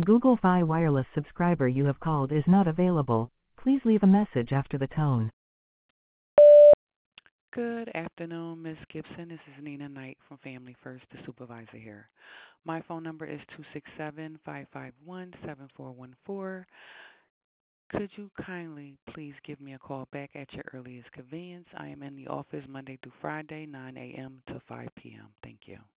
Google Fi Wireless subscriber you have called is not available. Please leave a message after the tone. Good afternoon, Ms. Gibson. This is Nina Knight from Family First, the supervisor here. My phone number is 267-551-7414. Could you kindly please give me a call back at your earliest convenience? I am in the office Monday through Friday, 9 a.m. to 5 p.m. Thank you.